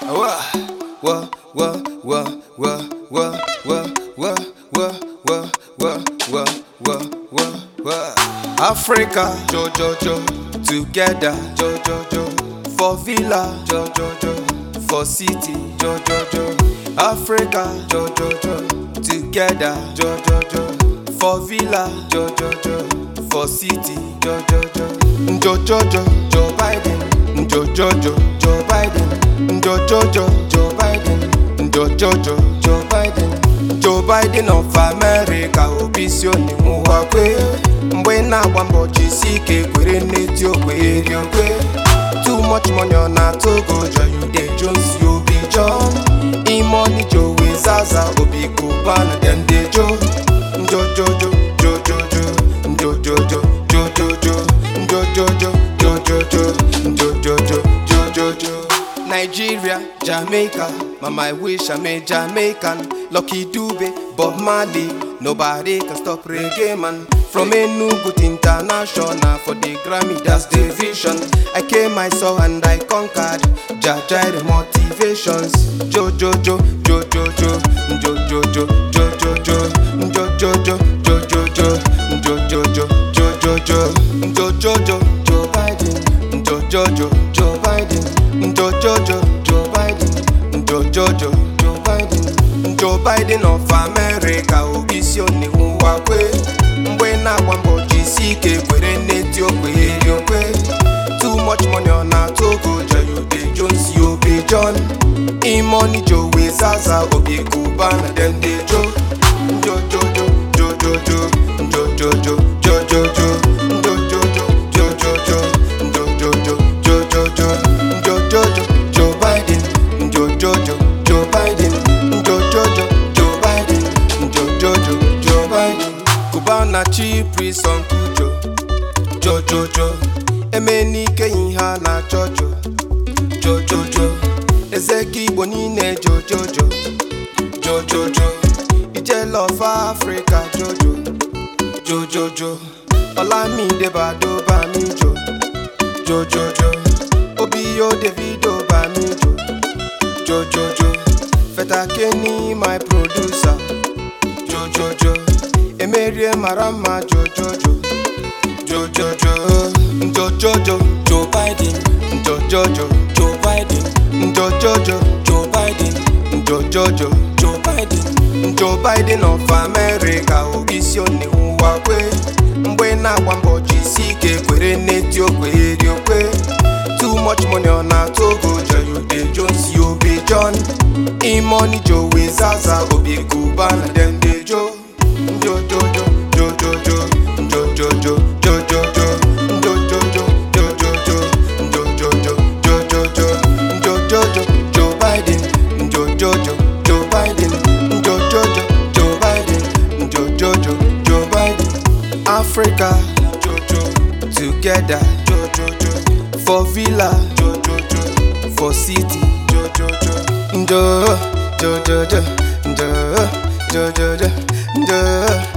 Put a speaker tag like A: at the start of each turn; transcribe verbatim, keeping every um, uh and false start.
A: Wah, wah, wah, wah, wah, wah, wah, wah, wah, wah, wah, wah, wah, wah, wah. Africa, jo jo jo, together, jo jo jo. For villa, jo jo jo. For city, jo jo jo. Africa, jo jo jo, together, jo jo jo. For villa, jo jo jo. For city, jo jo jo. Jo jo jo, Joe Biden. Jo jo jo, Joe Biden. Jo jo jo, Joe Biden. Jo jo jo, Joe Biden. Joe Biden of America, obisioni muwakwe. Mwe na wambo jisike kwere neti okwe eri okwe. Too much money on a Togo, jo you dey Jones, you be John. E-money Joe we Zaza, obi Kubana, dem dey Joe. Jo jo jo, jo jo jo, jo jo jo, jo jo jo, jo jo jo, jo jo jo, jo jo jo, jo jo jo. Nigeria, Jamaica, mama I wish I'm a Jamaican. Lucky Dube, Bob Marley, nobody can stop reggae man. From Enugu to international, for the Grammy that's the vision. I came, I saw and I conquered. Jaja the motivations. Jo jo jo, jo jo jo, jo jo jo, jo jo jo, jo jo jo, jo jo jo, jo jo jo, jo jo jo, jo jo jo, Joe Biden, jo jo jo, Joe Biden, jo jo jo, Joe Biden, jo jo jo, Joe Biden, Joe Biden of America, obisioni muwakwe. Mwe na wambo jisike kwere neti okwe eri okwe. Too much money on a Togo, jo you dey Jones, you be John. E-money Joe we Zaza, obi Kubana, dem dey Joe. Jo jo jo, jo jo jo, jo jo jo, jo jo jo, jo jo jo, jo jo jo, jo jo jo, jo jo jo, jo jo jo, Joe Biden, jo jo jo, Joe Biden, jo jo jo, Joe Biden, jo jo jo, Joe Biden. Kubana chi prison kujo, jo jo jo. Emenike inha na jojo, jo jo jo. Ezeki bonine jo jo jo, jo jo jo. Ijele of Africa jojo, jo jo jo. Olamide Bado ba mi jo, jo jo jo. Obiyo Davido ba mi jo, jo jo jo. Feta Kenny my producer, jo jo jo. Emerie Marama jo jo jo, jo jo jo, jo jo jo, Joe Biden, jo jo jo, Joe Biden, jo jo jo, Joe Biden, jo jo jo, Joe Biden, Joe Biden of America, obisioni muwakwe. Mwe na wambo jisike kwere neti okwe eri okwe. Too much money on a Togo, jo you dey Jones, you be John. E-money Joe we Zaza, obi Kubana, dem dey Joe. Jo jo jo, jo jo jo, jo jo jo, jo jo jo, jo jo jo, jo jo jo, jo jo jo, jo jo jo, jo jo jo, Joe Biden, jo jo jo, Joe Biden, jo jo jo, Joe Biden, jo jo jo, Joe Biden. Africa, jo jo, together, jo jo jo. For villa, jo jo jo. For city, jo jo jo, jo jo jo jo, jo jo jo jo, jo.